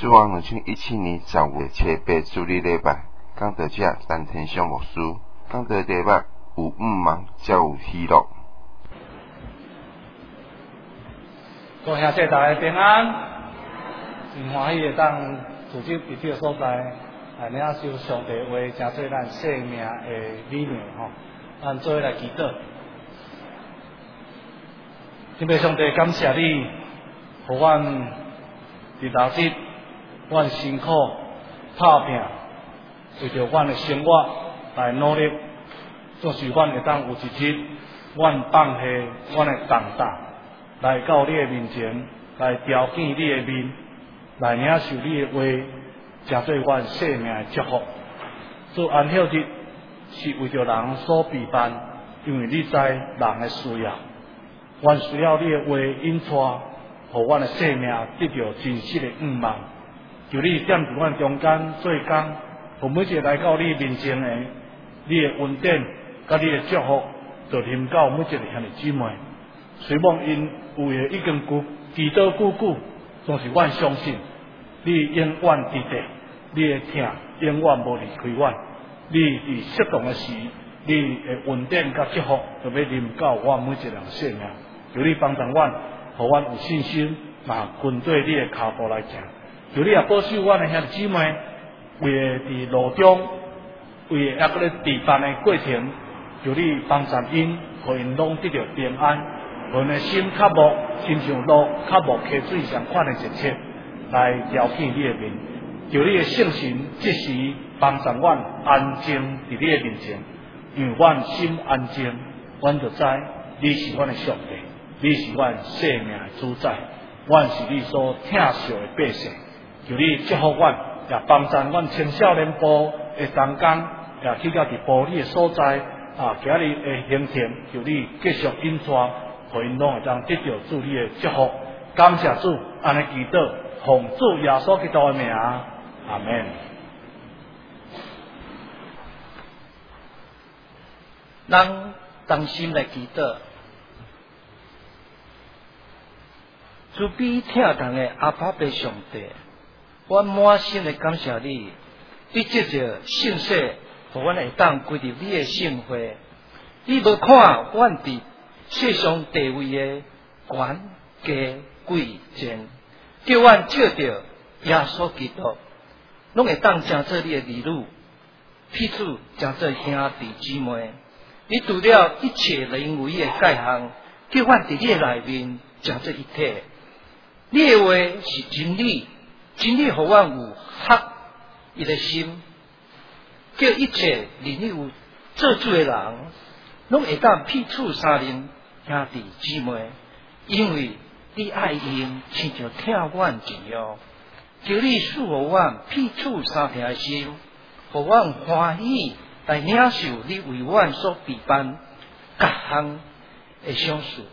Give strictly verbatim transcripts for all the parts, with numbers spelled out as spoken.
主往二零一七年十月七八主日礼拜，讲到这陈天祥牧师讲到礼拜有五忙，才有喜乐。 各位兄弟大家平安，真欢喜会当组织伫这个所在，来领受上帝话，真做咱生命的理念吼。咱做伙来祈祷。敬拜上帝，感谢你，互阮伫头日，阮辛苦打拼，为着阮的生活来努力，总是阮会当有一日，阮放下阮的重担，来到你的面前，来朝见你的面，来领受你的话，真做阮生命的祝福。做安息日是为着人所备办，因为你知人的需要。阮需要你的话引带，互阮的生命得到真实的盼望。求你踮伫阮中间做工，互每一个来到你面前的，你的恩典甲你的祝福，就临到每一个兄弟姊妹。虽望因有的已经久祈祷久久，总是阮相信你永远伫地，你的疼永远无离开阮。你伫适当的时，你的恩典甲祝福，就要临到阮每一个人生命。求你帮助阮，互阮有信心，嘛跟对你的脚步来行。求你也保守阮的兄弟姊妹，为了伫路中，为了抑个咧备办的过程，求你帮助因，互因拢得到平安，互因的心较无，亲像路较无溪水相款的一切，来朝见你的面。求你的圣神即时帮助阮安静伫你的面前，因为阮心安静，阮就知你是阮的上帝。你是阮生命的主宰，阮是你所疼惜的百姓。求你祝福阮，也帮助阮青少年部的同工，也去到伫部里的所在啊，今日的行程，求你继续引带，互因拢会当得到主你的祝福。感谢主，安尼祈祷，奉主耶稣基督的名，阿门。 咱同心来祈祷。慈悲疼痛的阿爸爸上帝，我满心的感谢你，你藉着圣洗，互阮会当归入你的圣会。你无看阮伫世上地位的权价贵贱，叫阮借着耶稣基督，拢会当成做你的儿女，彼此成做兄弟姊妹。你除了一切人为的界限，叫阮伫你的内面成做一体。你的话是真理，真理互阮有合一个心，叫一切邻里有做主的人，拢会当彼此相认兄弟姊妹，因为你爱因亲像疼阮一样。求你赐互阮彼此相听的心，互阮欢喜来领受你为阮所备办各项的赏赐。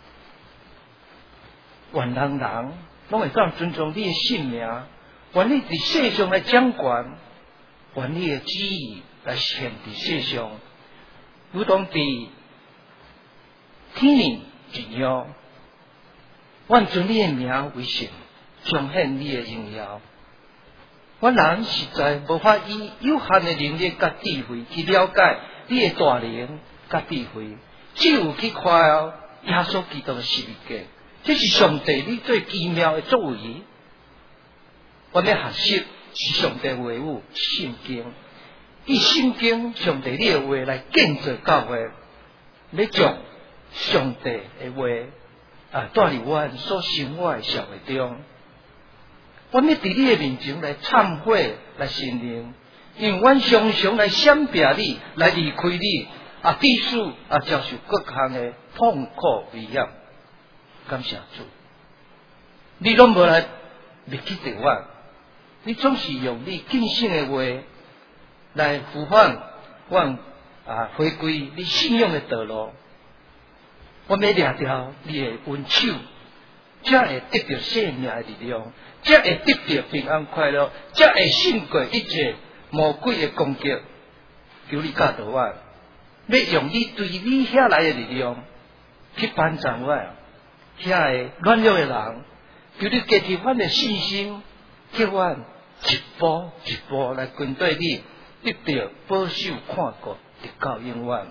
愿人人拢会当尊重你的性命，愿你伫世上来掌权，愿你的旨意来显伫世上，如同伫天灵一样。愿尊你的名为圣，彰显你的荣耀。阮人实在无法以有限的能力甲智慧去了解你的大能甲智慧，只有去看耶稣基督的十字架。这是上帝你最奇妙的作为。我们学习是上帝话语圣经，以圣经上帝你的话来建造教会，要将上帝的话啊带入阮所生活的社会中。我们伫你的面前来忏悔，来承认，因为阮常常来闪避你，来离开你，啊，致使啊遭受各项的痛苦危险。感谢主，你拢无来灭记着我，你总是用你敬信的话来呼唤我啊回归你信仰的道路。我们抓着你的恩手，才会得到生命的力量，才会得到平安快乐，才会胜过一切魔鬼的攻击。求你教导我，要用你对你遐来的力量去帮助我。遐个软弱的人，求你加添阮的信心， 叫阮一步一步来跟对你，得到保守看顾，直到永远。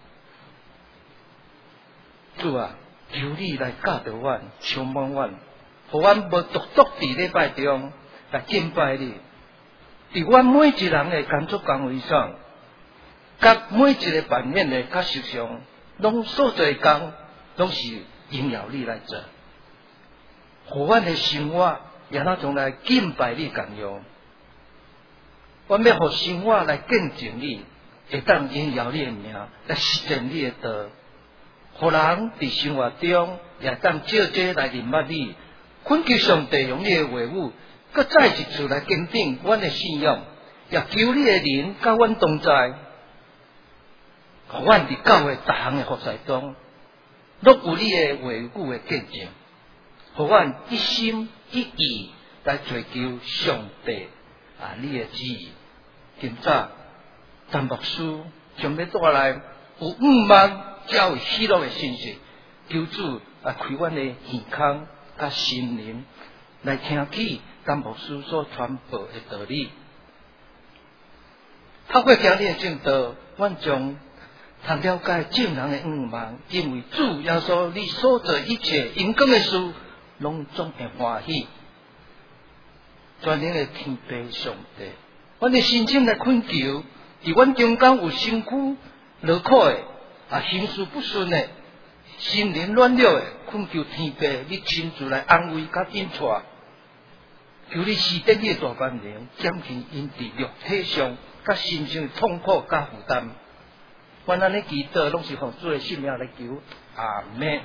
主啊，求你来教导阮，充满阮，互阮无独独伫礼拜中来敬拜你。伫阮每一人的工作岗位上，甲每一个版面的角色上，拢所做的工，拢是荣耀你来做。互阮的生活也那种来敬拜你同样。阮要互生活来见证你，会当荣耀你的名，来实践你的道。互人伫生活中也当照这来认捌你，恳求上帝用你的话语，搁再一次来坚定阮的信仰，也求你的灵甲阮同在，互阮伫教会逐项的服侍中，拢有你的话语的见证，互阮一心一意来追求上帝啊你的旨意。今早陈牧师将要带来有五万才有喜乐的信息，求主啊开阮的耳孔甲心灵，来听起陈牧师所传播的道理。透过听你的正道，阮将通了解正人的五万，因为主耶稣你所做一切荣光的事，拢总会欢喜。全能的天父上帝，阮的心情来恳求，伫阮中间有辛苦、劳苦的，啊，行事不顺的，心灵软弱的，恳求天父你亲自来安慰甲引带，求你施展你的大万能，减轻因伫肉体上甲心情的痛苦甲负担。阮安尼祈祷，拢是奉主的圣名来求，阿门。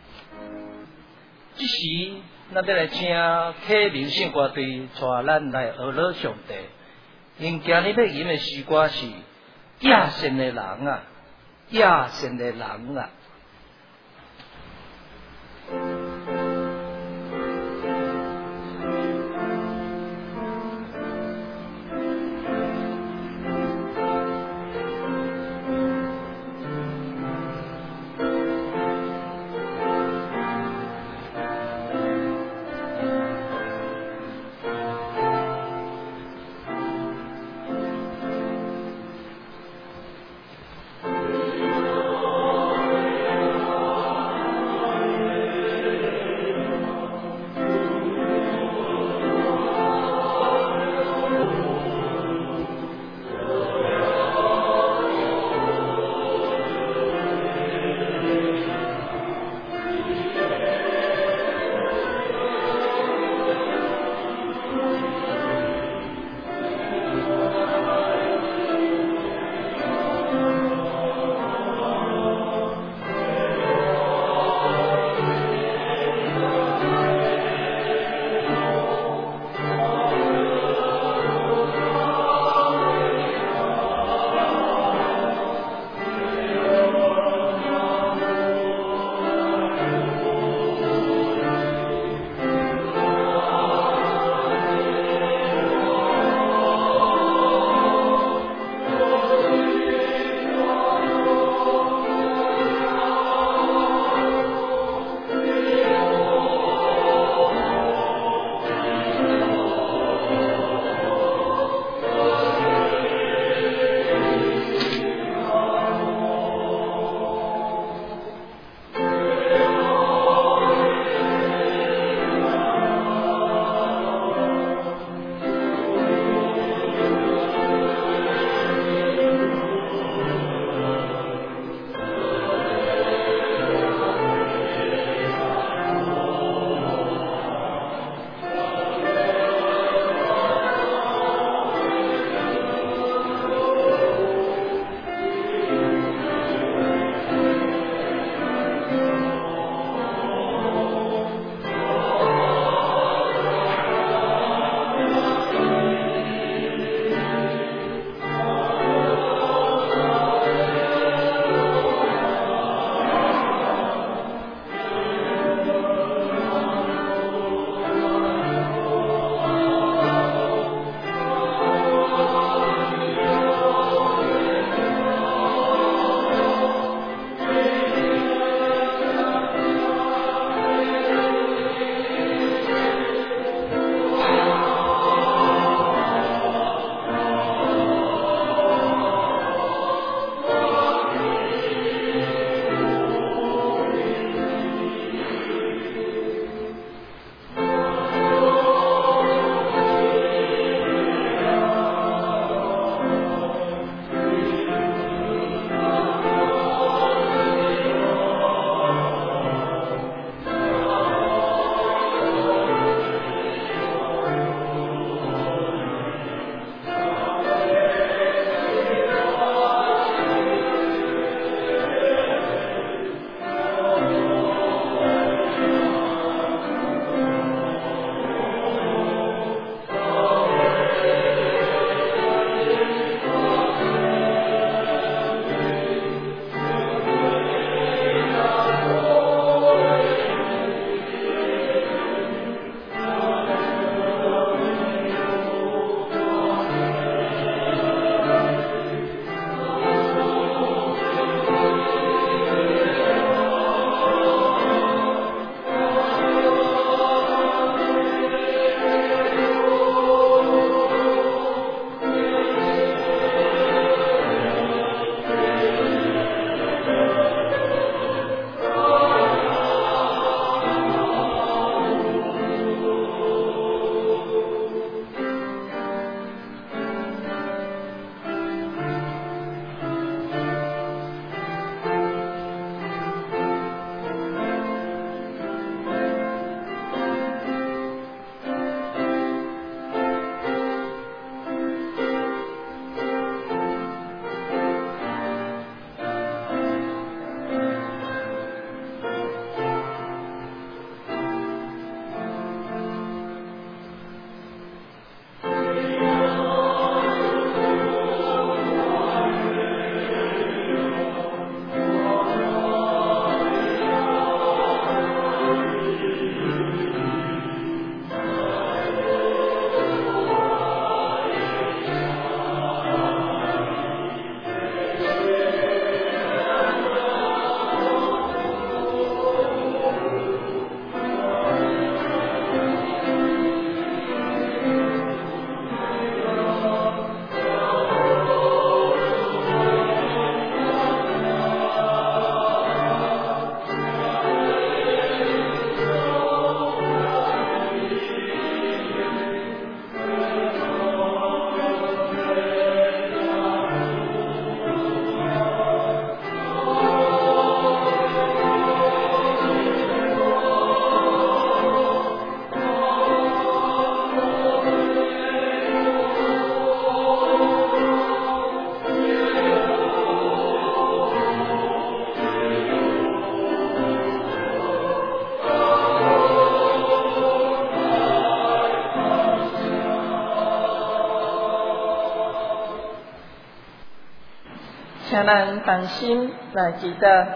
这时，咱要来请启明圣歌队带咱来学乐上帝。因今日要吟的诗歌是亚善的人啊，亚善的人啊。 请咱同心来祈祷。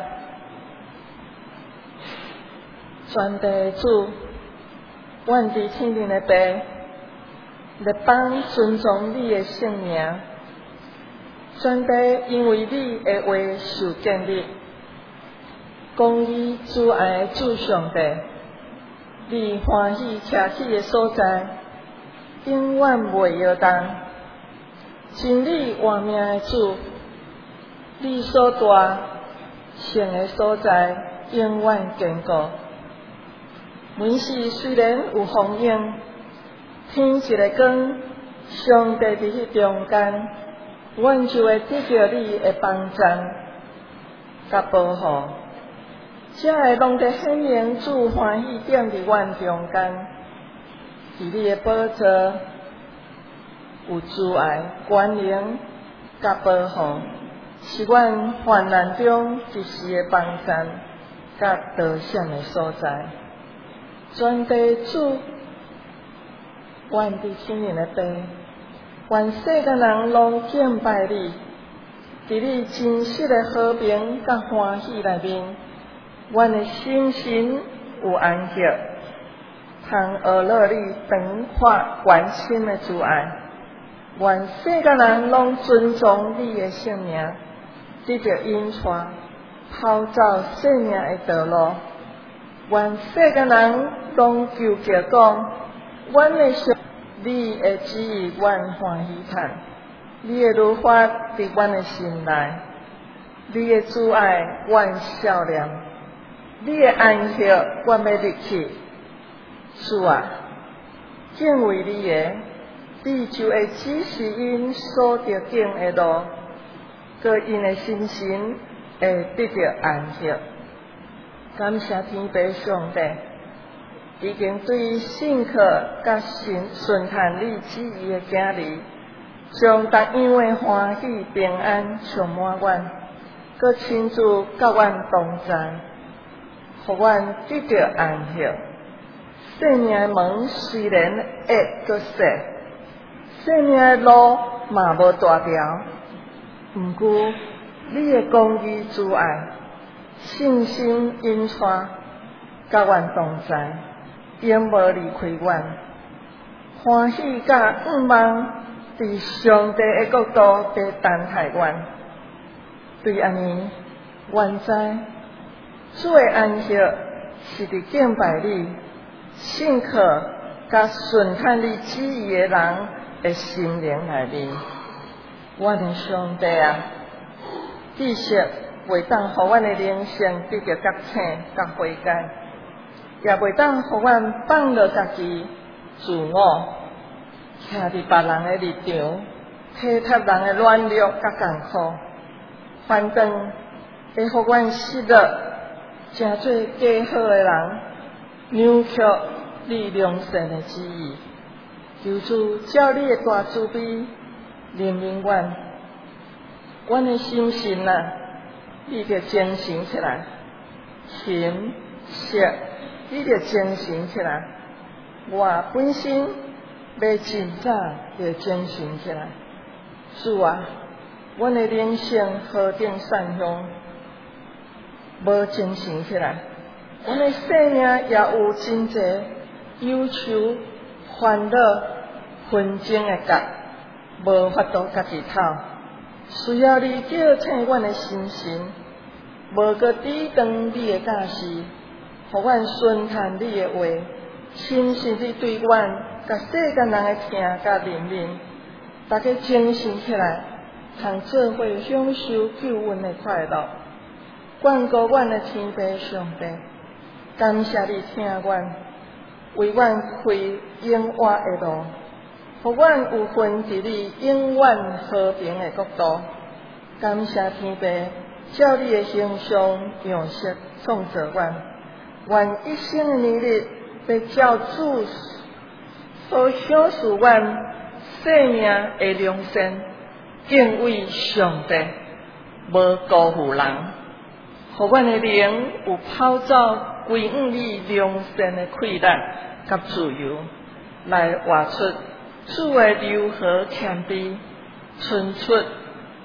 全地主，愿伫天顶的爸，立邦尊重你的圣名。全地因为你的话受建立，公义慈爱的主上帝，你欢喜徛起的所在，永远袂摇动。真理活命的主，你所大圣的所在，永远坚固。每时虽然有风影，天一个光，上帝伫迄中间，阮就会得到你的帮赞甲保护。这会拢在显明主欢喜点伫阮中间，伫你的宝座有慈爱、关灵甲保护，是阮患难中一时的帮赞甲得胜的所在。全地主，愿伫天顶的爸，愿世间人拢敬拜你，伫你真实的和平甲欢喜内面，阮的心神有安息，通学乐你长阔关心的慈爱。愿世间人拢尊重你的圣名，得到引带，跑走生命的道路。愿世间人拢求叫讲，阮的上你的旨意，阮欢喜看；你的律法伫阮的心内，你的慈爱，阮笑念；你的安息，阮要入去。主啊，敬畏你的，你就会指示因所着经的路，搁因的心神会得到安息。感谢天父上帝，已经对信客甲顺顺探你旨意的囝儿，将逐样的欢喜平安充满阮，搁亲自甲阮同在，互阮得到安息。生命的门虽然会搁细，生命的路嘛无大条，毋过你的公义慈爱，信心引带，甲阮同在，永无离开阮。欢喜甲盼望伫上帝的国度在等待阮。对安尼，愿知主的安息是伫敬拜你、信靠甲顺探你旨意的人的心灵内面。阮的上帝啊，知识袂当互阮的灵性得到觉醒甲悔改，也袂当互阮放落家己自我，徛伫别人的立场，体贴人的软弱甲艰苦，反正会互阮失落，诚做假好的人，扭曲你良善的旨意。求主照你的大慈悲怜悯阮，阮的心神啊，你着精神起来；形色，你着精神起来。我本身要真早着精神起来。主啊，阮的灵性何等善香，无精神起来。阮的生命也有真侪忧愁、烦恼、纷争的角，无法度家己透。需要你叫醒阮的心神，无搁抵挡你的教示，互阮顺探你的话，亲身你对阮甲世间人的听甲怜悯，大家精神起来，通做伙享受救恩的快乐。眷顾阮的天父上帝，感谢你听阮，为阮开永活的路，互阮有份伫你永远和平的国度。感谢天父，照你的形象样式创造阮，愿一生的年日要照主所享受阮生命的良善，敬畏上帝，无辜负人，互阮的灵有跑走归向你良善的快乐甲自由，来活出主的柔和谦卑，伸出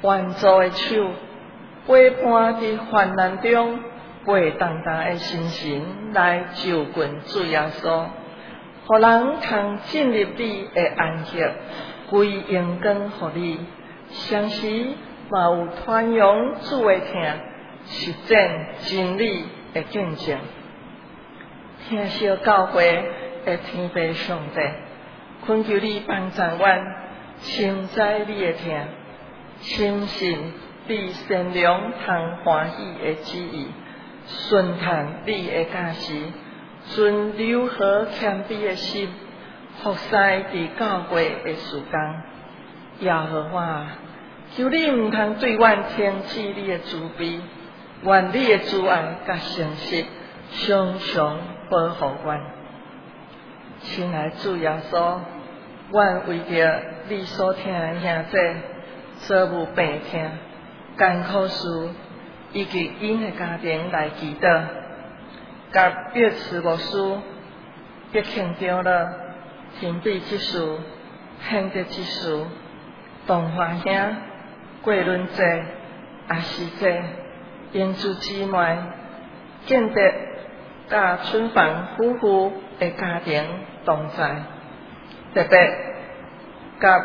援助的手，陪伴伫患难中背重担的心神来就近主耶稣，互人通进入你的安息，归荣光互你。相时嘛有传扬主的听，实践真理的见证。听小教会的天父上帝，恳求你帮助阮，深知你的听，深信你善良通欢喜的旨意，顺探你的教示，存柔和谦卑的心，服侍伫教会的事工。耶和华啊，求你毋通对阮停止你的慈悲，愿你的慈爱甲诚实常常保护阮。亲爱主耶稣，阮为着你所听的兄弟所有病痛、艰苦事以及因的家庭来祈祷，甲约茨牧师必庆着了天地之事、献德之事、东华兄、过伦节、阿西节、英珠姊妹、建德甲春房夫妇的家庭同在，特别甲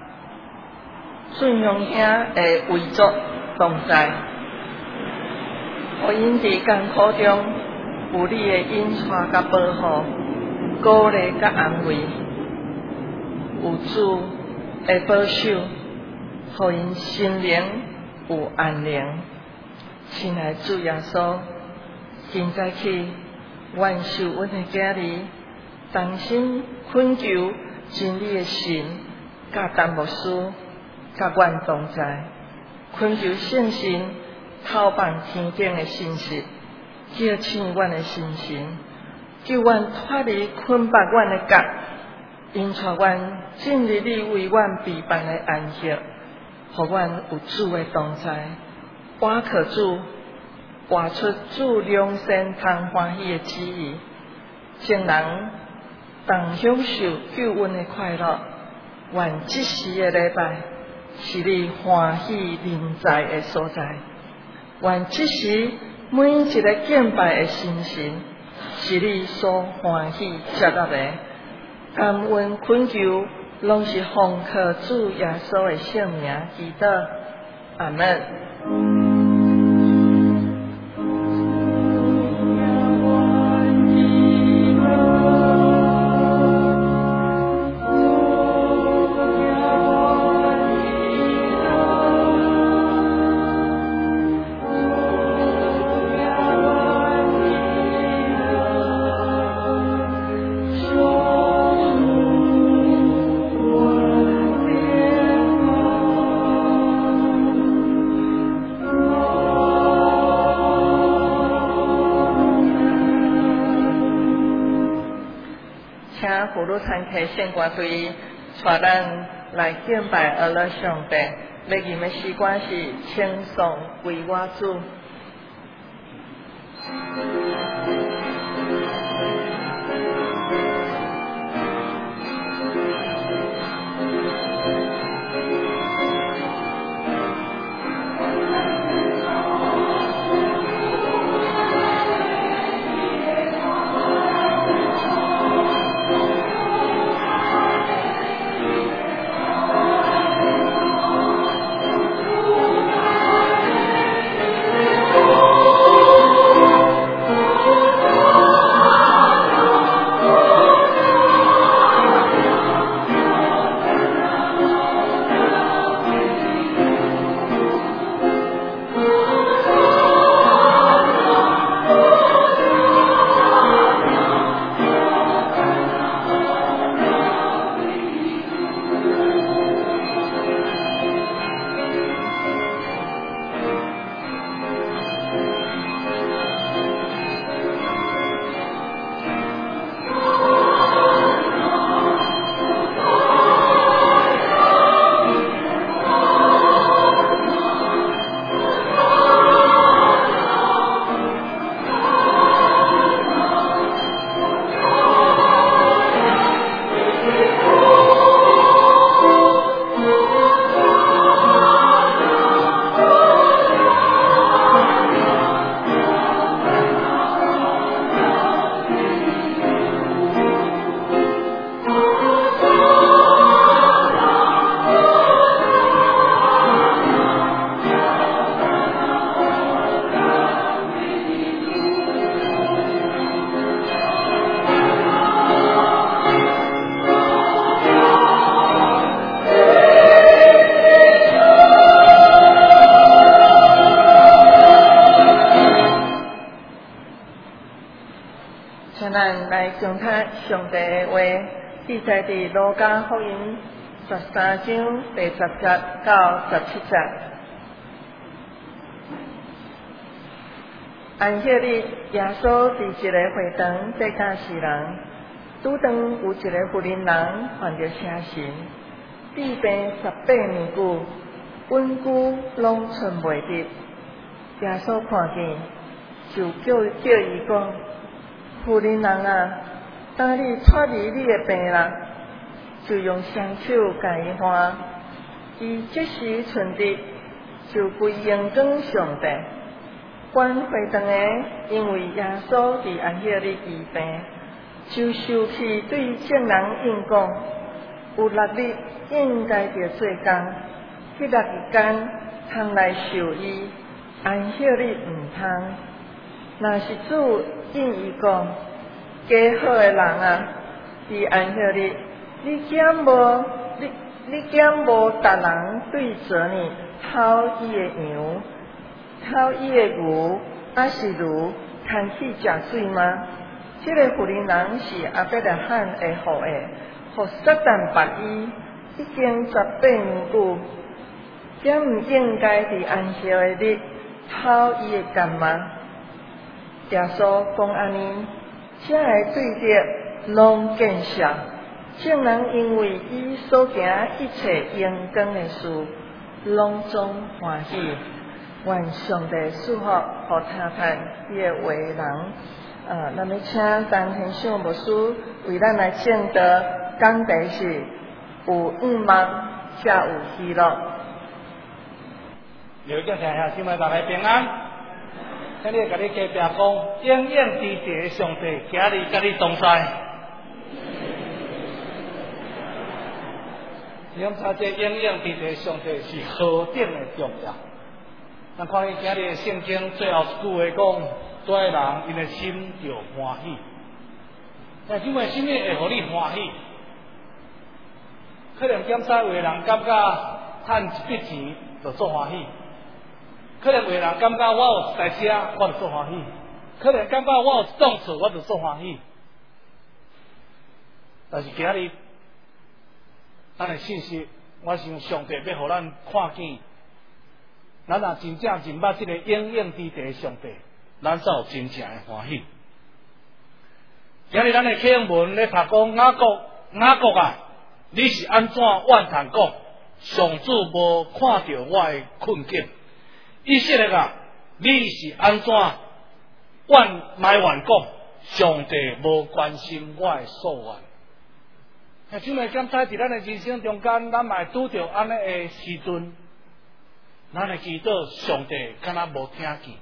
顺雄兄的遗族同在，互因伫艰苦中有你的引带甲保护、鼓励甲安慰，有主的保守，互因心灵有安宁。亲爱主耶稣，现在起，愿受阮的家里，同心恳求真理的神，甲陈牧师，甲阮同在，恳求圣神透放天顶的信息，叫醒阮的心神，救阮脱离捆绑阮的角，引带阮进入你为阮备办的安息，互阮有主的同在，我可主活出主良善通欢喜的旨意，众人同享受救恩的快乐。愿即时的礼拜是你欢喜临在的所在，愿即时每一个敬拜的心神是你所欢喜接纳的。感恩恳求，拢是奉靠主耶稣的圣名祈祷，阿们。葫芦参客献歌队带咱来敬拜阿拉上帝，要吟的诗歌是称颂归我主。 上太上帝的话，记载伫路加福音十三章第十节到十七节。安息日，耶稣伫一个会堂在教示人，拄当有一个妇人人患着邪神，治病十八年久，稳久拢出袂得。耶稣看见，就叫叫伊讲：妇人人啊，当你脱离你的病啦，就用双手甲伊换，伊即时存得，就归荣光上帝。关会堂的，因为耶稣伫安息日治病，就受气对众人应讲：有六日应该着做工，迄六日间通来受医，安息日毋通。若是主应伊讲：加好的人啊，伫安息日，你减无你你减无逐人对着你偷伊的羊。偷伊的牛，还是牛，通去食水吗？这个妇人人是阿伯拉罕的后裔，互撒旦白伊，已经十八年久，怎毋应该伫安息的日偷伊的干吗？耶稣讲安尼，才会对着拢见笑，众人因为伊所行一切阳光的事，拢总欢喜。愿上帝赐福，互他看伊的为人。呃，那么请当天上牧师为咱来证得讲题是有愿望，才有喜乐。 有叫听下，今晚大家平安。今日甲你隔壁讲，永远支持的上帝，今日甲你同在。你諗下，這永遠支持的上帝是何等的重要？咱看伊今日聖經最後一句話講，做個人因的心就歡喜。但因為什麼會互你歡喜？可能檢查有個人感覺賺一筆錢就做歡喜，可能有個人感覺我有一台車我就做歡喜，可能感覺我有一棟厝我就做歡喜。但是今日咱的信息，我想上帝要互咱看見。咱若真正認捌這個永永之地上帝，咱才有真正的歡喜。今日咱的啟文咧讀講雅各，雅各啊，你是安怎怨叹講？上主無看到我的困境。以色列啊，你是安怎怨埋怨講？上帝無關心我的訴怨。像嚟檢查喺咱的人生中間，咱嘛拄到安尼的時陣。咱的祈禱，上帝敢若無聽見，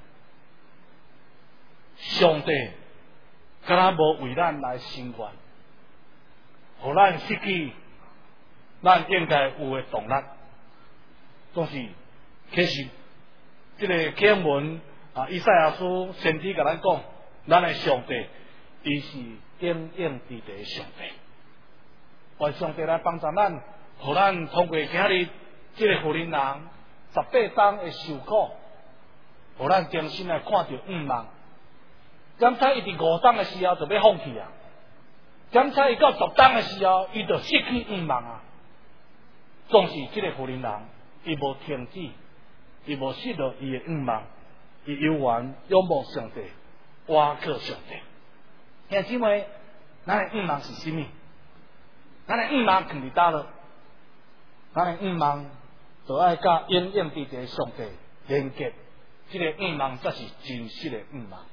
上帝敢若無為咱來伸冤，互咱失去咱應該有的動力。總是其實，這個經文啊，以賽亞書先知甲咱講，咱的上帝，伊是永永之地上帝。願上帝來幫助咱，互咱通過今日這個婦人人。十八冬的受苦，互咱重新來看到願望。檢查伊佇五冬的時候就要放棄啊，檢查伊到十冬的時候，伊就失去願望啊。總是這個婦人人，伊無停止，伊無失落伊的願望，伊永遠仰慕上帝，倚靠上帝。兄姊妹，咱的願望是什麼？咱的願望囥佇叨落？咱的願望。就愛甲永永之地上帝連結，這個願望才是真實的願望。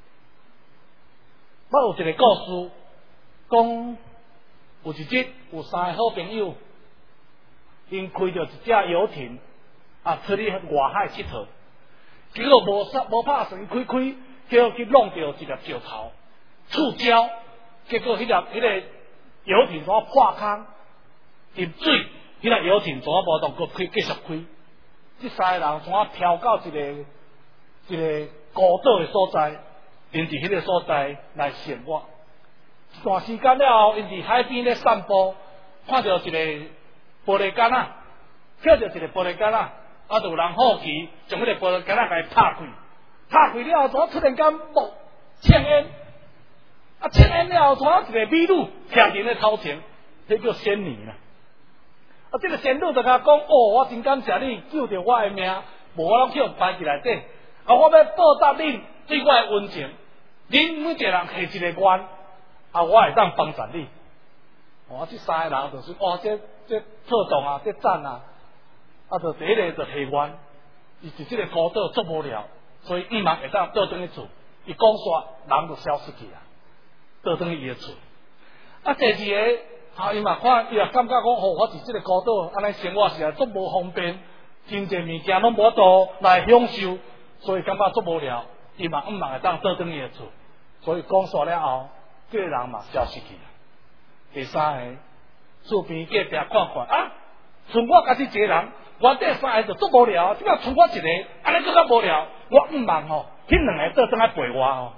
我有一個故事，講有一日有三個好朋友，因開着一隻遊艇，啊出去外海佚佗，結果無無拍算開開，結果去弄到一粒石頭觸礁，結果迄粒迄個遊艇怎破空入水。迄個遊艇怎啊無當佫開繼續開？這三個人怎啊飄到一個一個孤島的所在，因佇迄個所在來生活。一段時間了後，因佇海邊咧散步，看到一個玻璃杆仔，看到一個玻璃杆仔，啊，就有人好奇，將迄個玻璃杆仔給拍開，拍開了後，怎啊突然間冒青煙？ 啊，千年了后，带一个美女徛伫咧头前，迄叫仙女啦。啊，这个仙女就甲讲：哦，我真感谢你救着我的命，无我拢去互摆伫内底。啊，我要报答恁对我的恩情，恁每一个人下一个愿，啊，我会当帮助你。哦，这三个人就是哇，这这特动啊，这赞啊，啊，就第一个就下愿，伊是这个孤岛做无了，所以毋茫会当倒转去厝，伊讲煞人就消失去啊，倒转去伊的厝。啊，第二个。啊！伊嘛看，伊也感觉讲，吼、哦，我伫即个高岛，安尼生活实在足无方便，真侪物件拢无度来享受，所以感觉足无聊。伊嘛毋茫会当倒转伊的厝，所以讲煞了后，这个人嘛消失去了。第三个，厝边隔壁看看啊，剩我家己一个人，原底三个就足无聊，即摆剩我一个，安尼更较无聊。我毋茫吼，迄两个倒转来陪我吼。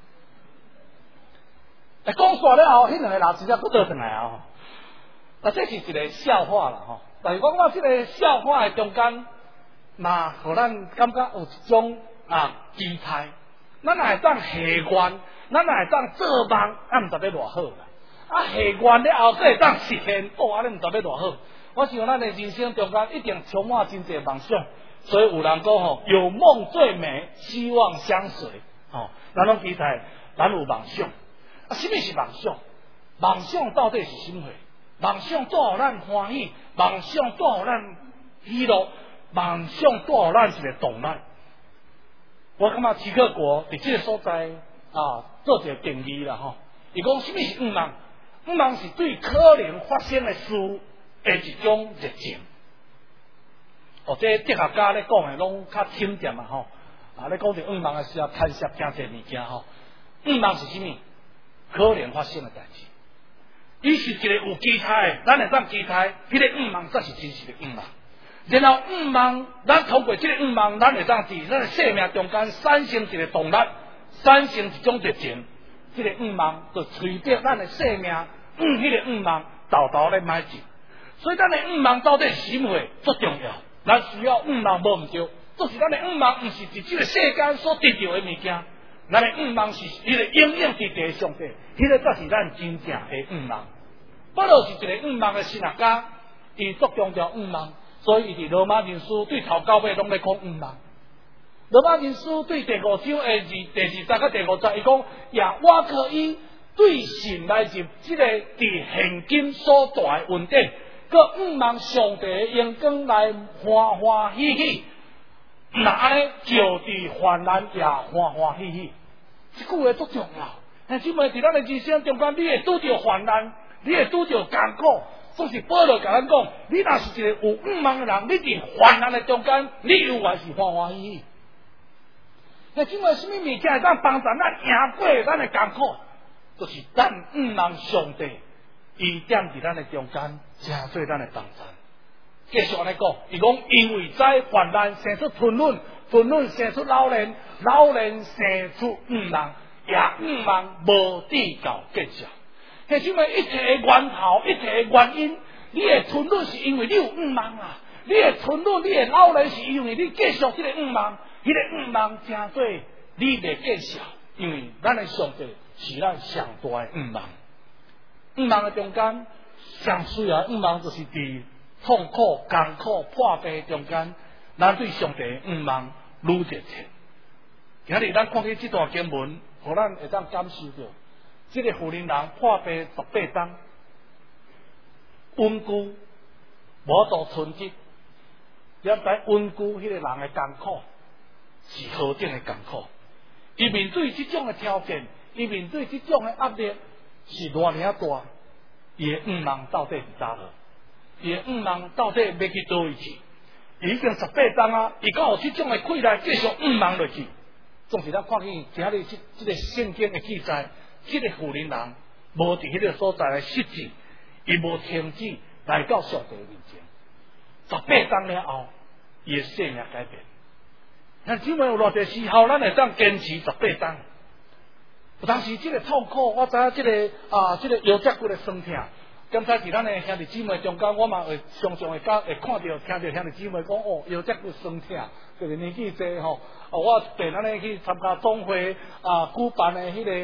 哎，讲煞了后，迄两个人直接佫倒转来啊！啊，这是一个笑话啦吼，但是讲到这个笑话的中间，那互咱感觉有一种啊期待，咱会当下愿，咱会当做梦，啊，毋知要偌好啦。啊，下愿了后，佫会当实现，哦，安尼毋知要偌好。我想咱的人生中间一定充满真侪梦想，所以有人讲吼，有梦最美，希望相随。吼，咱拢期待咱有梦想。啊，什么是梦想？梦想到底是什么？梦想带互咱欢喜，梦想带互咱喜乐，梦想带互咱一个动力。我感觉齐克国伫这个所在啊，做一个定义啦吼。伊讲什么是毋梦？毋梦是对可能发生的事的一种热情。哦，这哲学家咧讲的拢较深点啊吼。啊，咧讲着毋梦的时候，牵涉真侪物件吼。毋梦是什么？可能发生的代志。伊是一个有期待，咱会当期待，迄、那个愿望才是真实的愿望。然后愿望，咱通过这个愿望，咱会当伫咱的生命中间产生一个动力，产生一种热情。这个愿望就随着咱的生命，嗯，迄、那个愿望豆豆咧迈进。所以咱的愿望到底是什么最重要？咱需要愿望无毋对，就是咱的愿望毋是伫这个世间所得到的物件。咱的愿望是迄个永远伫地上帝，迄、那个才是咱真正的愿望。保罗是一个愿望的神学家，伊注重着愿望，所以伊伫罗马人书对头到尾拢在讲愿望。罗马人书对第五章的二、第二十甲第五十，伊讲也我可以对神来入即个伫现今所大的恩典，佮愿望上帝的阳光来欢欢喜喜。那安尼就伫患难也欢欢喜喜，这句话足重要。但即卖伫咱的人生中间，你会拄着患难，你会拄着艰苦，总是保罗甲咱讲，你若是一个有愿望的人，你伫患难的中间，你永远是欢欢喜喜。那即卖什么物件会当帮助咱赢过咱的艰苦？就是咱愿望上帝，伊踮伫咱的中间，真做咱的帮助。继续安尼讲，伊讲因为在患难生出吞忍，吞忍生出老练，老练生出愿望，也愿望无地到见效。迄种诶一切诶源头，一切诶原因，你诶吞忍是因为你有愿望啊，你诶吞忍，你诶老练是因为你继续这个愿望，迄、那个愿望真做你未见效，因为咱诶上帝是咱上大诶愿望。愿望诶中间，上需要愿望就是伫痛苦、艰苦、破病中间，咱对上帝愿望愈热切。今日咱看见这段经文，互咱会当感受到，这个妇人人破病十八冬，稳固无到春节，了解稳固迄个人的艰苦是何等的艰苦。伊面对这种的条件，伊面对这种的压力是偌尔大，伊的愿望到底是咋了？伊的愿望到底要去倒位去？已经十八冬啊，伊敢有这种的困难继续愿望落去？总是咱看见今日这这个圣经的记载，这个妇人人无伫迄个所在来失志，伊无停止来到上帝面前。十八冬了后，伊的生命改变。咱只要有偌济时候，咱会当坚持十八冬。有当时这个痛苦，我知影这个啊，这个腰脊骨的酸痛。刚才伫咱的兄弟姊妹中间，我嘛会常常会甲会看到、听到兄弟姊妹讲哦，腰脊骨酸痛，就是年纪济吼。哦，我陪咱咧去参加总会啊举办的迄、那个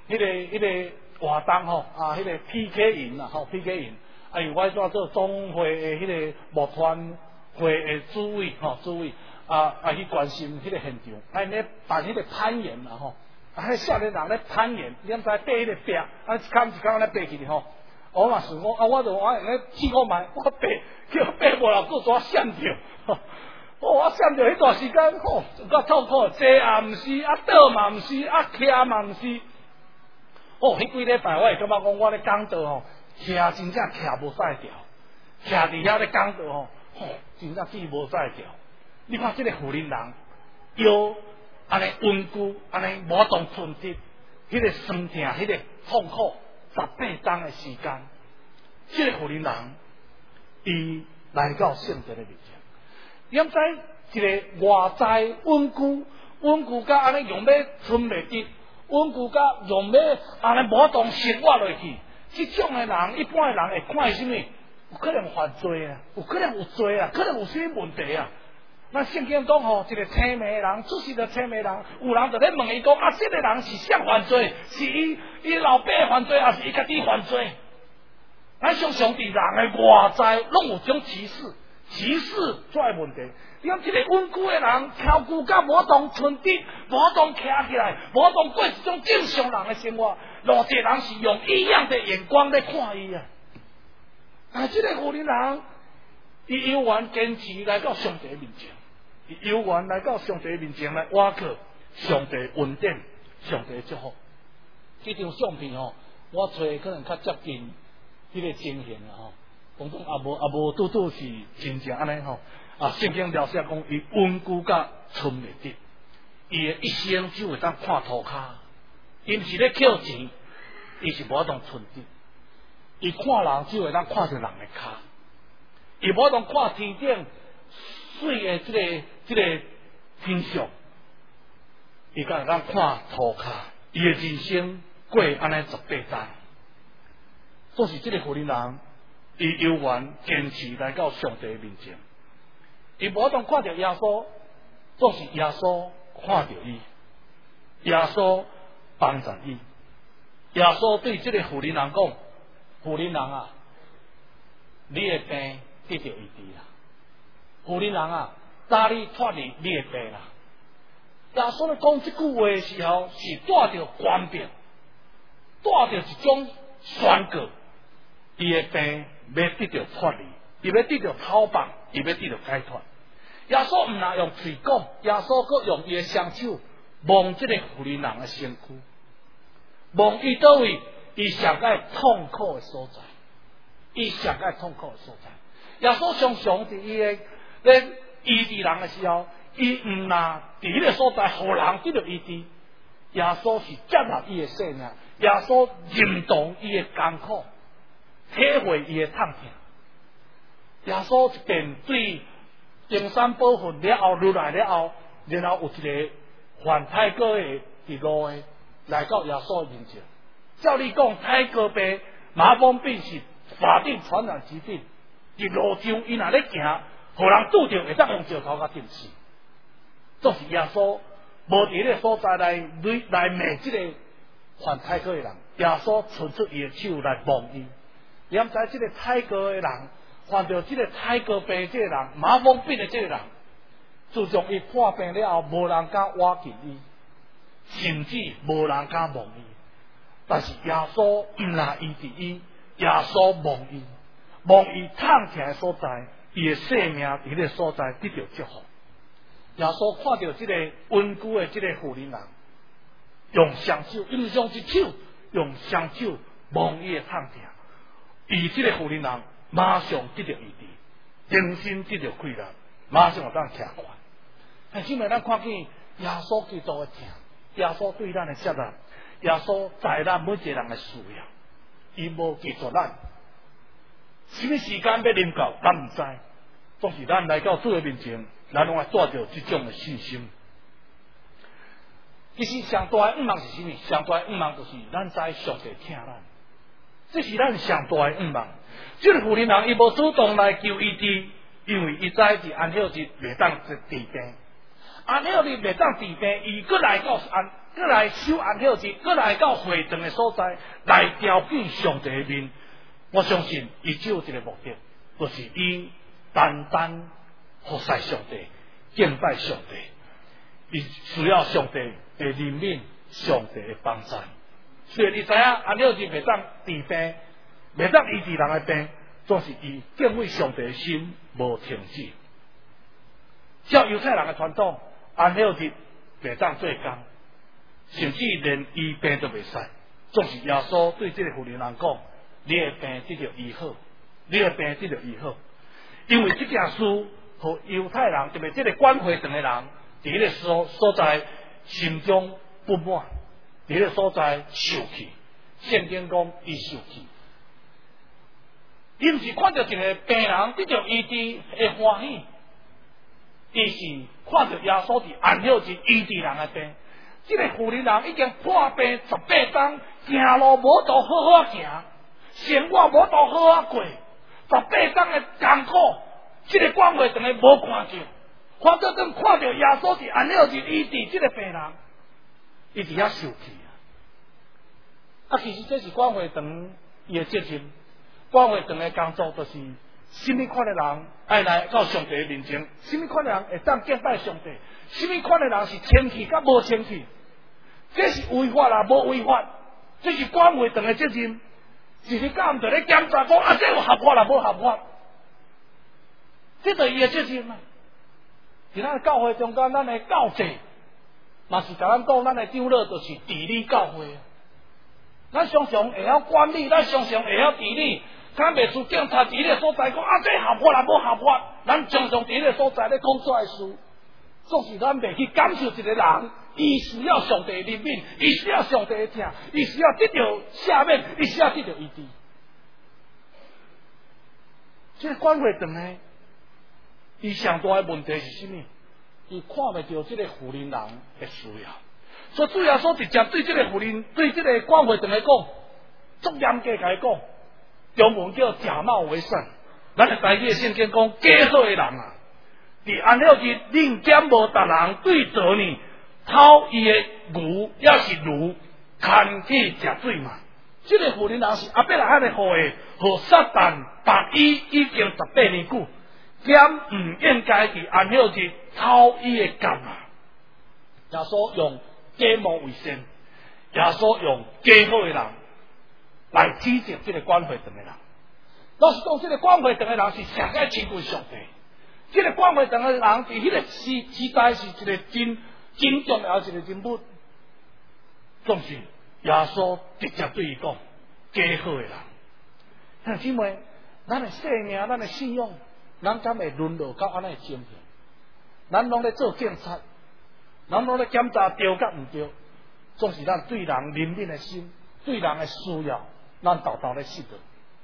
迄、那个迄、那个活动吼，啊，迄、那个 P K 营啊，吼 P K 营，啊，由我做做总会的迄个募团会的主委吼，主委啊啊去关心迄个现场，啊，咧办迄个攀岩啦吼，啊，迄少年人咧攀岩，你毋知爬迄个壁，啊，一坎一坎咧爬起哩吼。我嘛想讲，啊，我就我咧试看卖，我爬，叫爬无啦，够煞闪着，哦，我闪着迄段时间，吼，够痛苦，坐也毋是，啊倒嘛毋是，啊徛嘛毋是，哦，迄几礼拜我会感觉讲，我咧讲道吼，徛真正徛无晒条，徛伫遐咧讲道吼，吼，真正记无晒条。你看即个富林人，腰安尼稳固，安尼无动寸滴，迄个酸痛，迄个痛苦。十八天的时间，这个富林人，伊来到圣殿的面前，你毋知一个外在稳固，稳固甲安尼用要存袂得，稳固甲用要安尼无动生活落去，这种的人，一般的人会看什么？有可能犯罪啊，有可能有罪啊，可能有什么问题啊？那圣经讲吼，一个青梅人，出世的青梅人，有人就咧问伊讲啊，这个人是啥犯罪？是伊伊老爸犯罪，还是伊家己犯罪？咱常常伫人的外在，拢有种歧视，歧视做诶问题。你讲一个稳固的人，跳久甲无动寸滴，无动徛起来，无动过一种正常人的生活，偌济人是用异样的眼光在看伊啊。但这个富林人，伊有缘坚持来到上帝面前。有缘来到上帝面前来挖靠上帝恩典，上帝祝福。这张相片吼，我找可能较接近迄个情形啊吼，当中也无也无拄拄是真正安尼吼。啊，圣经描写讲伊稳固甲存袂得，伊的一生只会当看涂骹，伊毋是咧捡钱，伊是无当存得，伊看人只会当看着人的骹，伊无当看天顶水的即、这个。这个天上，伊甲咱看涂骹，伊的人生过安尼十八载，都是这个富林人，伊有缘坚持来到上帝面前，伊无当看到耶稣，都是耶稣看到伊，耶稣帮助伊，耶稣对这个富林人讲：富林人啊，你的病得到医治啦，富林人啊。搭你脱离你的病啦！耶稣咧讲这句话的时候，是带着官兵，带着一种宣告，伊的病要得到脱离，伊要得到讨棒，伊要得到解脱。耶稣唔拿用嘴讲，耶稣佮用伊的双手摸这个富林人的身躯，摸伊倒位，伊上界痛苦的所在，伊上界痛苦的所在。耶稣常常伫伊的咧。医治人的时候，伊唔拿伫迄个所在，互人得到医治。耶稣是接纳伊的生命，耶稣认同伊的艰苦，体会伊的痛痛。耶稣一边对登山宝训了后，落来了后，然后有一个犯太哥的伫路的来到耶稣面前。照你讲，太哥病、麻风病是法定传染疾病，伫路上伊若咧行。互人拄着会当用石头甲钉死，都是耶稣无伫迄个所在来来骂即个犯太哥的人，耶稣伸出伊的手来摸伊。你毋知即个太哥的人，犯着即个太哥病即个人，麻风病的即个人，自从伊破病了后，无人敢挖近伊，甚至无人敢摸伊。但是耶稣毋拿医治伊，耶稣摸伊，摸伊痛起来所在。伊的生命伫迄个所在得到祝福。耶稣看到即个稳固的即个富林人，用双手，伊毋是用一手，用双手摸伊的痛痛，伊即个富林人马上得到医治，精神得到快乐，马上有当徛悬。但是咪咱看见耶稣基督的疼，耶稣对咱的接纳，耶稣在咱每一个人的需要，伊无拒绝咱。什么时间要临到，咱唔知。总是咱来到主的面前，咱拢爱带着这种的信心。其实上大的愿望是什么？上大的愿望就是咱知上帝听咱，这是咱上大的愿望。这个富林人伊无主动来求医治，因为伊知是安息日袂当治病，安息日袂当治病，伊搁来到安过来守安息日，过来到会堂的所在，来调见上帝的面。我相信伊只有一个目的，就是伊单单服侍上帝、敬拜上帝，伊需要上帝的怜悯、上帝的帮助。所以你知影安息日袂当治病，袂当医治人的病，总是伊敬畏上帝的心无停止。照犹太人的传统，安息日袂当做工，甚至连医病都袂使。总是耶稣对这个妇人人讲：你的病得到医好，你的病得到医好。因为这件事，和犹太人特别这个管会堂的人，伫迄个所所在心中不满，伫迄个所在受气。圣经讲伊受气，伊毋是看到一个病人得到医治会欢喜，伊是看到耶稣伫安息日医治人的病。这个妇人人已经破病十八冬，行路无道好好行，生活无道好好过，十八冬的艰苦，这个管会堂的无看见，反倒当看到耶稣伫安息日医治这个病人，伊伫遐受气啊！啊，其实这是管会堂伊的责任，管会堂的工作就是什么款的人爱来到上帝的面前，什么款的人会当敬拜上帝，什么款的人是清气甲无清气。这是违法啦，无违法，这是管会堂的责任。就是到毋着咧检查讲啊，这有合法啦，无合法，这就是伊的责任啊。伫咱教会中间，咱的教制嘛是甲咱讲，咱的长老就是治理教会。咱常常会晓管理，咱常常会晓治理。咱袂输警察伫迄个所在讲啊，这合法啦，无合法。咱常常伫迄个所在咧讲出来事，总是咱袂去感受一个人。伊需要上帝的怜悯，伊需要上帝的听，伊需要得到赦免，伊需要得到医治。这个管会堂呢，伊上大的问题是什么？伊看袂到这个妇人人的需要，所以主要所直接对这个妇人，对这个管会堂来讲，足严格甲伊讲，中文叫假冒为善。咱的台语圣经讲，假好的人啊，伫安息日宁检无达人对着你。偷伊的牛也是牛，牵去食水嘛。这个妇人人是阿伯拉罕的后裔，和撒旦白伊已经十八年久，兼唔应该伫安息日偷伊的干啊。耶稣用假冒为善，耶稣用假好的人来指责这个管会堂的人。老实讲，这个管会堂的人是上该亲近上帝。这个管会堂的人伫迄个时时代是一个真。真重要一个人物，总是耶稣直接对伊讲，假好的人。兄弟姊妹，咱的生命，咱的信仰，咱敢会沦落到安尼的情形？咱拢咧做警察，咱拢咧检查对甲毋对，总是咱对人怜悯的心，对人的需要，咱豆豆咧失落。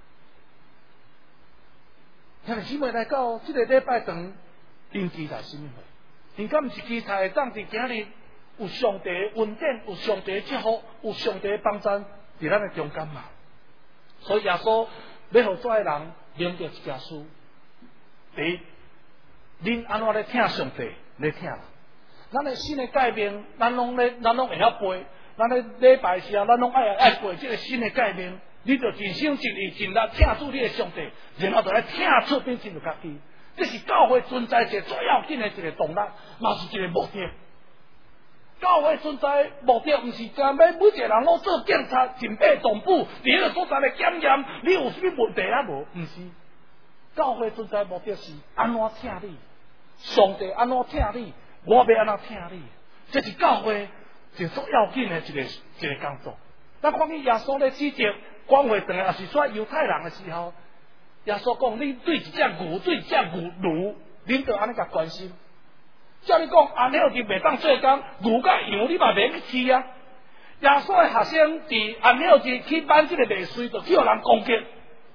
兄弟姊妹来到这个礼拜堂，因期待什么？因敢毋是期待当伫今日有上帝的恩典，有上帝的祝福，有上帝的帮助伫咱的中间嘛？所以耶稣要互所有人明白一件事：第一，恁安怎咧听上帝咧听啦？咱的新的改变，咱拢咧，咱拢会晓背。咱咧礼拜时啊，咱拢爱爱背这个新的改变。你就尽心尽意尽力听主你的上帝，然后就来听出变进入家己。这是教会存在一个最要紧的一个动力，嘛是一个目的。教会存在目的，唔是干要每一个人拢做警察、警备总部，伫迄个所在来检验你有什么问题啊？无，唔是。教会存在目的是安怎听你，上帝安怎听你，我要安怎听你。这是教会最最要紧的一个一个工作。咱看见耶稣咧指责管会堂也是说犹太人的时候。耶稣讲：你对一只牛，对一只牛牛，恁就安尼甲关心。照你讲，安尼有日袂当做工，牛甲羊你嘛袂去饲啊。耶稣的学生伫安尼有日去办这个未遂，就去互人攻击。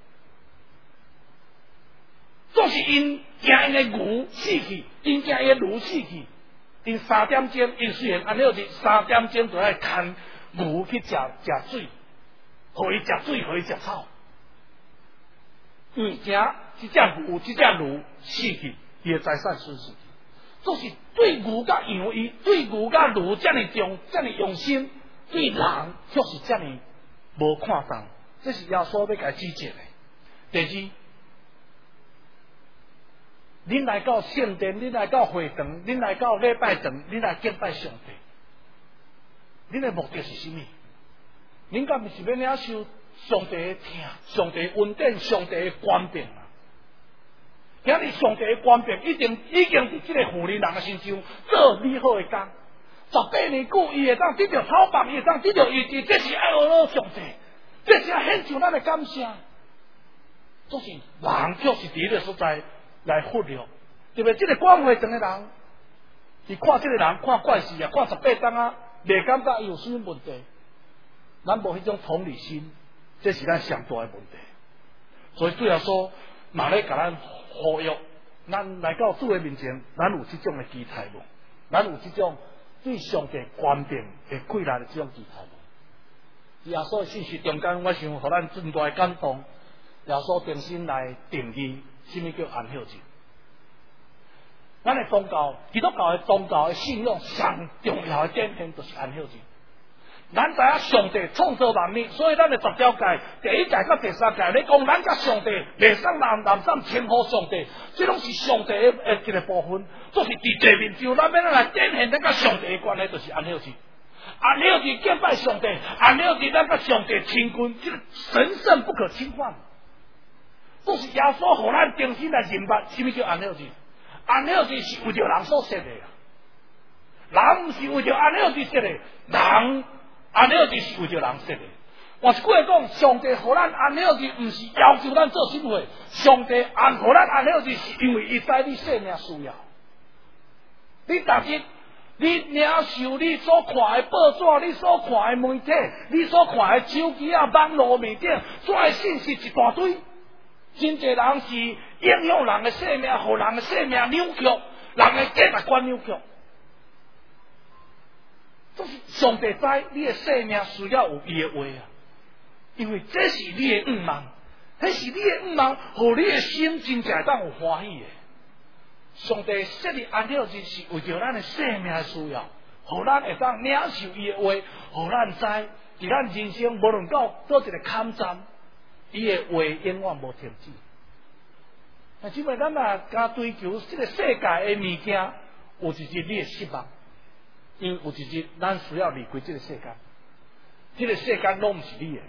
总是因惊因的牛死去，因惊因的牛死去。因三点钟，因虽然安尼有日三点钟就来牵牛去食食水，互伊食水，互伊食草。嗯，惊一只牛，一只牛死去，伊的财产损失。 都是对牛甲羊伊对牛甲驴遮尔重遮尔用心，对人却是遮尔无看重，这是耶稣要甲指责的。第二，恁来到圣殿，恁来到会堂，恁来到礼拜堂，恁来敬拜上帝，恁的目的是什么？恁敢毋是要领受上帝的听、上帝的恩典、上帝的权柄啊？今日上帝的权柄已经已经伫即个妇人人的身上做美好的工。十八年久，伊会当得到草棒，伊会当得到医治，这是爱俄罗上帝，这是显出咱的感谢。总是人就是伫迄个所在来忽略，对不对？这个关会堂的人，伊看这个人看怪事啊，看十八档啊，袂感觉伊有什么问题。咱无迄种同理心，这是咱上大的问题。所以最后说，嘛咧甲咱呼吁，咱来到主的面前，咱有这种的期待无？咱有这种对上帝权柄会溃烂的这种期待无？耶稣的信息中间，我想互咱真大的感动。耶稣重新来定义什么叫安息日。咱的宗教，基督教的宗教的信仰上重要的展现就是安息日。咱知影上帝创造万物，所以咱的十条诫第一诫到第三诫，你讲咱甲上帝袂使男男上称呼上帝，这拢是上帝的诶一个部分，就是伫地面上，咱要咱来展现咱甲上帝的关系，就是安息日。安息日敬拜上帝，安息日咱甲上帝亲近，这个神圣不可侵犯。都是耶稣互咱重新来认捌，什么叫安息日？安息日是为着人所设的啊！人毋是为着安息日设的，人安息日是为着人设的。我是过来讲，上帝互咱安息日，毋是要求咱做什么，上帝安互咱安息日，是因为伊知你生命需要。你逐日，你领受你所看的报纸，你所看的媒体，你所看的手机啊、网络面顶，所有信息一大堆。真侪人是影响人的生命，互人的生命扭曲，人的价值观扭曲。这是上帝知你的生命需要有伊的话啊，因为这是你的愿望，那是你的愿望，互你的心真正当有欢喜的。上帝设立安息日是为着咱的生命的需要，互咱会当领受伊的话，互咱知，伫咱人生无论到做一个坎站。伊的话永远无停止。那即摆咱也敢追求这个世界的物件，有一日你会失望，因为有一日咱需要离开这个世界，这个世界拢毋是你的，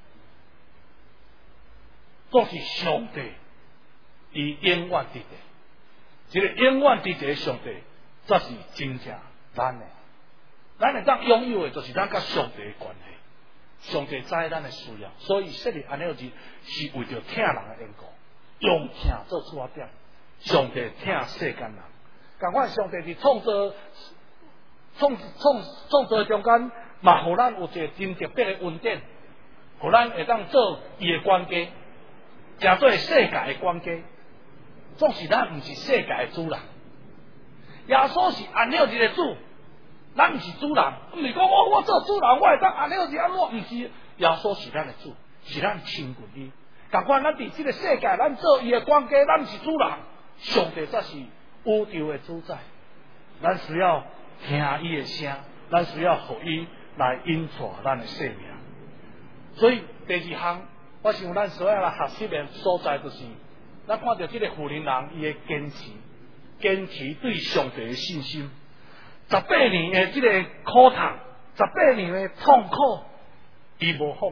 都是上帝，伊永远伫在。这个永远伫在的上帝，才是真正咱的。咱会当拥有的，就是咱甲上帝的关系。上帝知咱的需要，所以设立安息日是为着疼人的缘故，用疼做出发点。上帝疼世间人，共款上帝伫创造、创创创造中间，嘛互咱有一个真特别的恩典，互咱会当做伊的管家，诚做世界的管家。总是咱毋是世界的主人，耶稣是安息日的主。咱毋是主人，毋是讲我我做主人，我会当安息日安怎？毋是，耶稣是咱的主，是咱亲近伊。共款咱伫即个世界，咱做伊的管家，咱是主人，上帝才是宇宙的主宰。咱需要听伊的声，咱需要互伊来引带咱的生命。所以第二项，我想咱所要来学习的所在，就是咱看到即个妇人人伊的坚持，坚持对上帝的信心。十八年的这个苦痛，十八年的痛苦，伊无放弃。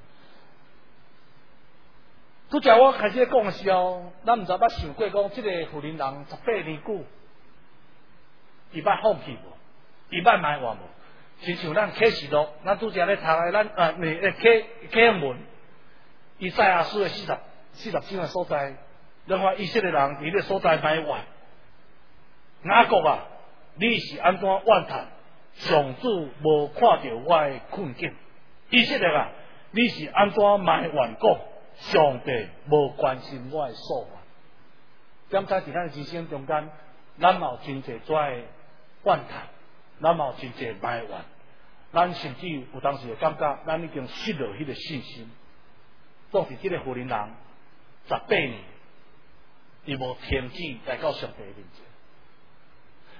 拄则我开始讲的时候，咱毋知捌想过讲，这个妇人人十八年久，伊捌放弃无？伊捌埋怨无？亲像咱启示录，咱拄则咧读的咱啊，诶启启文，以赛亚书的四十四十章的所在，咱看以色列人伫迄个所在埋怨，雅各啊！你是安怎怨叹？上主无看到我的困境。以色列啊，你是安怎埋怨讲？上帝无关心我的诉愿。点解伫咱的人生中间，咱嘛有真侪遮的怨叹，咱嘛有真侪埋怨，咱甚至有当时会感觉咱已经失落迄个信心。总是即个妇人人十八年，伊无停止来到上帝的面前。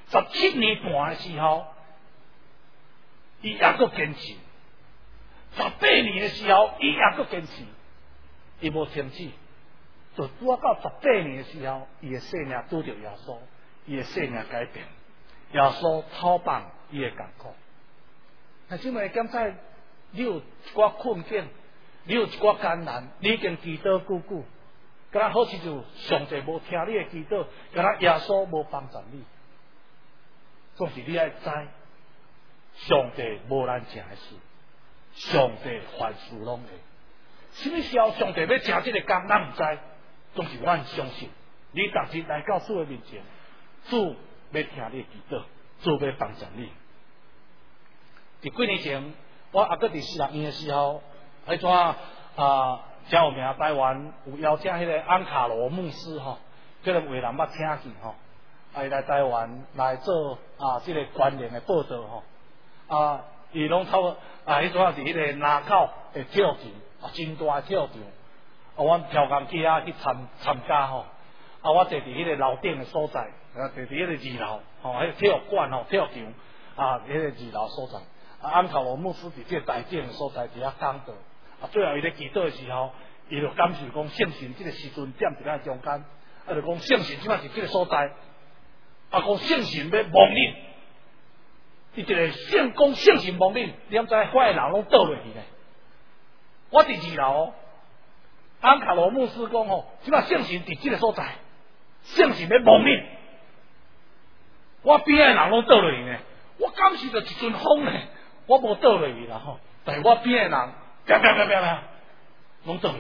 十七年半的时候，伊也阁坚持；十八年的时候，伊也阁坚持，伊无停止。就拄到十八年的时候，伊的生命拄着耶稣，伊的生命改变，耶稣讨办伊的艰苦。但是因为刚才你有一寡困境，你有一寡艰难，你已经祈祷久久，敢若好似就上帝无听你的祈祷，敢若耶稣无帮助你。总是你爱知，上帝无难成的事，上帝凡事拢会。什么时候上帝要成这个工，咱唔知，总是阮相信。你逐日来到主的面前，主要听你的祈祷，主要帮助你。伫几年前，我还搁伫四六年的时候，迄阵啊，真有名台湾有邀请迄个安卡罗牧师吼，叫人为人捌听见吼，啊，伊来台湾来做啊，即、这个关联的报道吼，啊，伊拢差不多啊，迄阵啊伫迄个南口的跳场，啊，真大的跳场，啊，阮跳工去遐去参参加吼，啊，我坐伫迄个楼顶的所在，啊，坐伫迄个二楼，吼、哦，迄、那个体育馆吼，体育场啊，迄、那个二楼所在。啊，安卡罗牧师伫这个大殿的所在伫遐讲道，啊，最后伊咧祈祷的时候，伊就感受讲圣神这个时阵点伫咱中间，啊，就讲圣神即摆是这个所在，啊，讲圣神要蒙领，伊这个圣讲圣神蒙领，你知遐的人拢倒落去咧。我伫二楼，安卡罗牧师讲吼，即摆圣神伫这个所在，圣神要蒙领，我边仔的人拢倒落去咧，我感受到一阵风咧。我无倒落去啦吼，但是我边的人，啪啪啪啪啪，拢倒落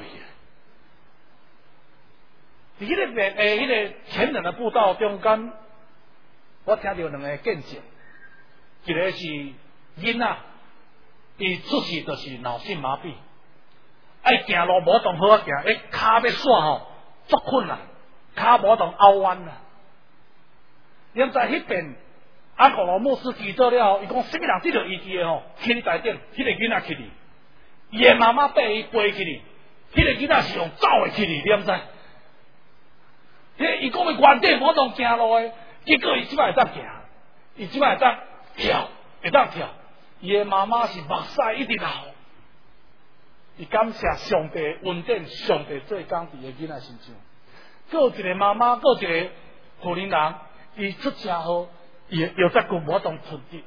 去。伫迄个诶，迄个前人的步道中间，我听到两个见证，一个是囡仔，伊出世就是脑性麻痹，爱行路无当好啊行，诶，骹要煞吼，足困难，骹无当凹弯啦。因在迄边。安卡罗牧师祈祷了后，伊讲什么人得到医治的吼？去你台顶，迄、那个囡仔去哩，伊的妈妈带伊飞去哩，迄、那个囡仔是用走的去哩，你毋知？迄伊讲的原地无当行路的，结果伊即摆会当行，伊即摆会当跳，会当跳。伊的妈妈是目屎一直流，伊感谢上帝恩典，上帝做工伫个囡仔身上。个一个妈妈，个一个可怜人，伊出车祸。伊又再个无当出力，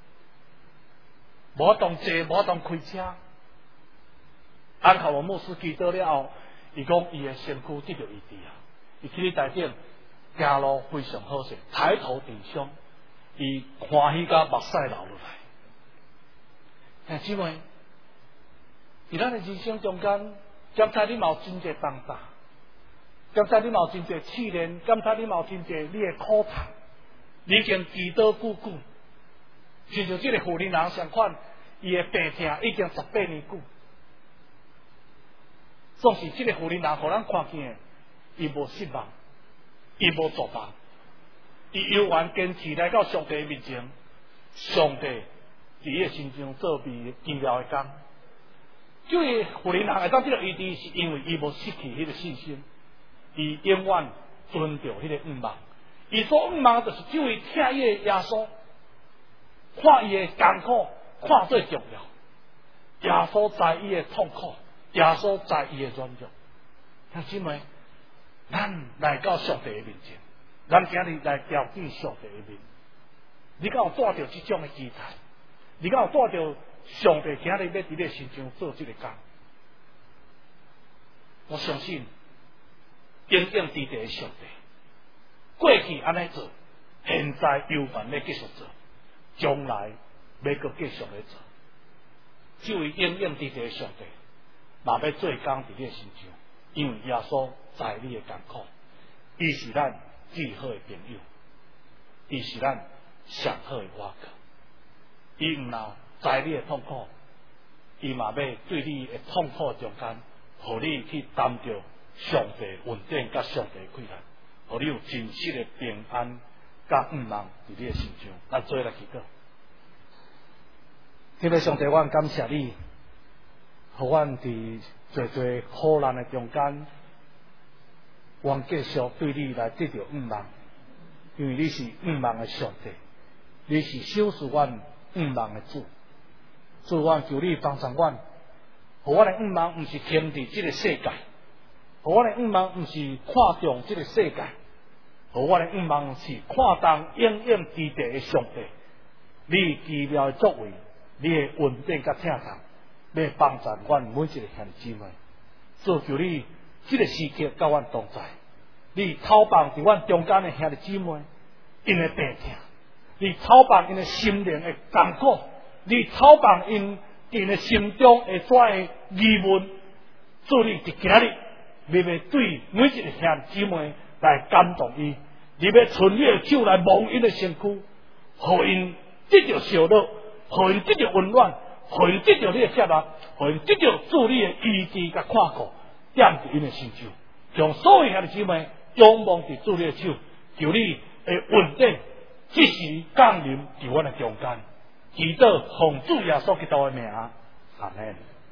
无当坐，无当开车。安卡罗牧师祈祷了后，伊讲伊的身躯得到医治啊！伊去哩台顶行路非常好势，抬头挺胸，伊欢喜甲目屎流落来。兄姊妹，伫咱的人生中间，检查你嘛有真侪重担，检查你嘛有真侪试炼，检查你嘛有真侪你的苦痛。你已经祈祷久久，亲像这个妇人人相款，伊的病痛已经十八年久。总是这个妇人人，互咱看见，伊无失望，伊无作罢，伊犹原坚持来到上帝面前，上帝伫伊的心中做美奇妙的工。这个妇人人会当得到医治，是因为伊无失去迄个信心，伊永远遵照迄个愿望。伊所盼望就是只为听伊的耶稣，看伊的艰苦，看最重要。耶稣知伊的痛苦，耶稣知伊的软弱。兄姊妹，咱来到上帝的面前，咱今日来调整上帝的面。你敢有带着这种的期待？你敢有带着上帝今日要伫你心中做这个工？我相信，应应伫地的上帝。过去安尼做，现在犹原要继续做，将来要搁继续来做。这位应应伫地上帝，嘛要做工伫你的心上，因为耶稣知你的艰苦，伊是咱最好的朋友，伊是咱上好的倚靠。伊毋若知你的痛苦，伊嘛要对你的痛苦中间，互你去担着上帝恩典甲上帝的快乐。互你有真实的平安，甲愿望伫你的心中，咱做来祈祷。天父上帝，阮感谢你，互阮伫侪侪苦难的中间，阮继续对你来得到愿望， 因为你是五望的上帝，你是小事阮五望的主。主，阮求你帮助阮，互阮的五望毋是停伫即个世界，互阮的五望毋是看重即个世界，互阮的五望是看重永远之地的上帝。你奇妙的作为，你的稳定甲疼痛，要帮助阮每一个兄弟姊妹。主，求你即个时刻甲阮同在，你透放伫阮中间的兄弟姊妹，因的病痛，你透放因的心灵的艰苦，你透放因因的心中会遮的疑问。主，你伫今日，你要对每一个兄弟姊妹来感动伊，你要伸你的手来摸因的身躯，互因得到烧乐，互因得到温暖，互因得到你的接纳，互因得到主你的医治甲看顾，点伫因的心上，将所有兄弟姊妹仰望伫主你的手，求你会稳定，即时降临伫阮的中间。祈祷奉主耶稣基督的名，阿门。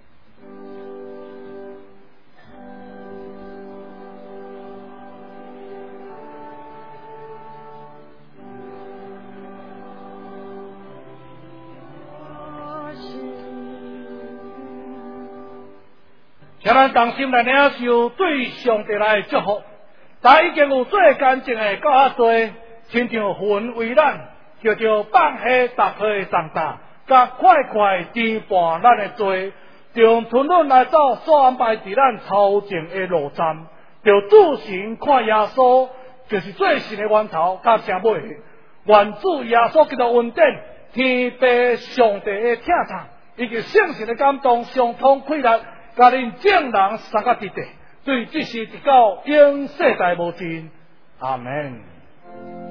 请咱同心来领受对上帝来的祝福。但已经有最干净的够较多，亲像云为咱，叫做放下踏下的重担，甲快快填满咱的罪，用吞忍来走所安排伫咱头前的路站，就主神看耶稣，就是最新的源头，甲城尾，愿主耶稣基督恩典，天父上帝的疼痛，以及圣神的感动，相通溃烂。甲恁正人三个伫地，对即时直到永世代无尽，阿门。